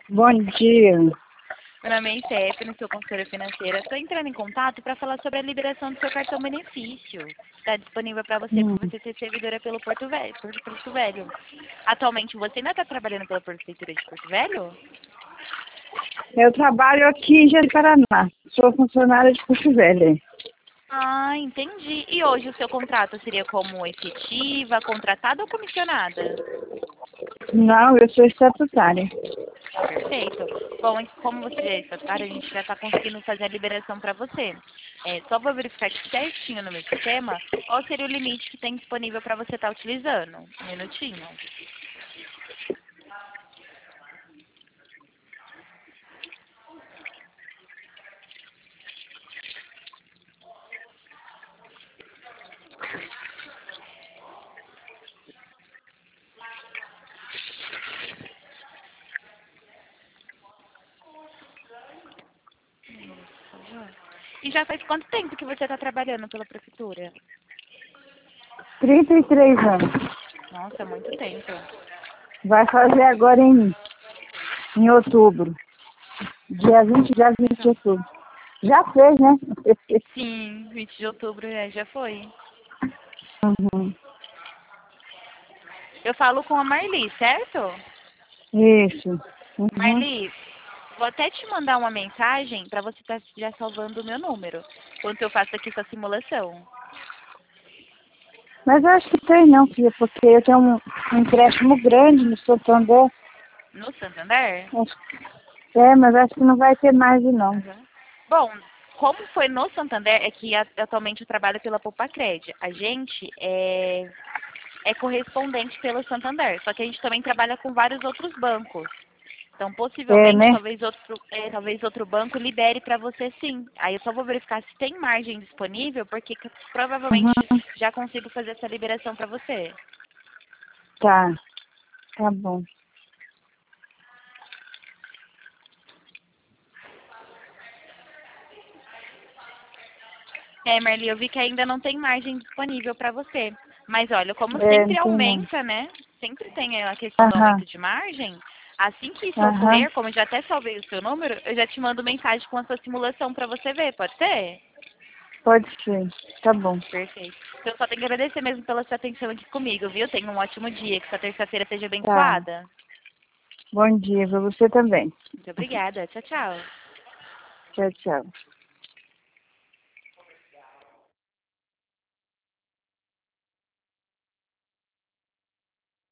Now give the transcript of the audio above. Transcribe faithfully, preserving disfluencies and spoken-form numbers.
Bom dia. Meu nome é Stephanie, sou consultora financeira. Estou entrando em contato para falar sobre a liberação do seu cartão benefício. Está disponível para você, Hum. para você ser servidora pelo Porto Velho, por Porto Velho. Atualmente, você ainda está trabalhando pela Prefeitura de Porto Velho? Eu trabalho aqui em Jari-Paraná. Sou funcionária de Porto Velho. Ah, entendi. E hoje o seu contrato seria como efetiva, contratada ou comissionada? Não, eu sou estatutária. Perfeito. Bom, como você já é estatutária, a gente já está conseguindo fazer a liberação para você. É, só vou verificar aqui certinho no meu sistema qual seria o limite que tem disponível para você estar utilizando. Um minutinho. E já faz quanto tempo que você está trabalhando pela prefeitura? trinta e três anos. Nossa, muito tempo. Vai fazer agora em, em outubro. Dia vinte, dia vinte de outubro. Já fez, né? Sim, vinte de outubro é, já foi. Uhum. Eu falo com a Marli, certo? Isso. Uhum. Marli, vou até te mandar uma mensagem para você estar já salvando o meu número, enquanto eu faço aqui sua simulação. Mas eu acho que tem não, filha, porque eu tenho um, um empréstimo grande no Santander. No Santander? Acho- É, mas acho que não vai ter mais não. Uhum. Bom, como foi no Santander, é que a- atualmente eu trabalho pela Poupa-Cred. A gente é, é correspondente pelo Santander, só que a gente também trabalha com vários outros bancos. Então, É, possivelmente, né? talvez outro, é, talvez outro banco libere para você sim. Aí eu só vou verificar se tem margem disponível, porque c- provavelmente Uhum. já consigo fazer essa liberação para você. Tá, tá bom. É, Marli, eu vi que ainda não tem margem disponível para você. Mas olha, como É, não sempre tem não. aumenta, né? Sempre tem a questão do Aham, aumento de margem. Assim que isso aham. ocorrer, como eu já até salvei o seu número, eu já te mando mensagem com a sua simulação para você ver, pode ser? Pode ser. Tá bom. Perfeito. Então, eu só tenho que agradecer mesmo pela sua atenção aqui comigo, viu? Tenha um ótimo dia, que sua terça-feira seja Tá. abençoada. Bom dia pra você também. Muito obrigada. Tchau, tchau. Tchau, tchau.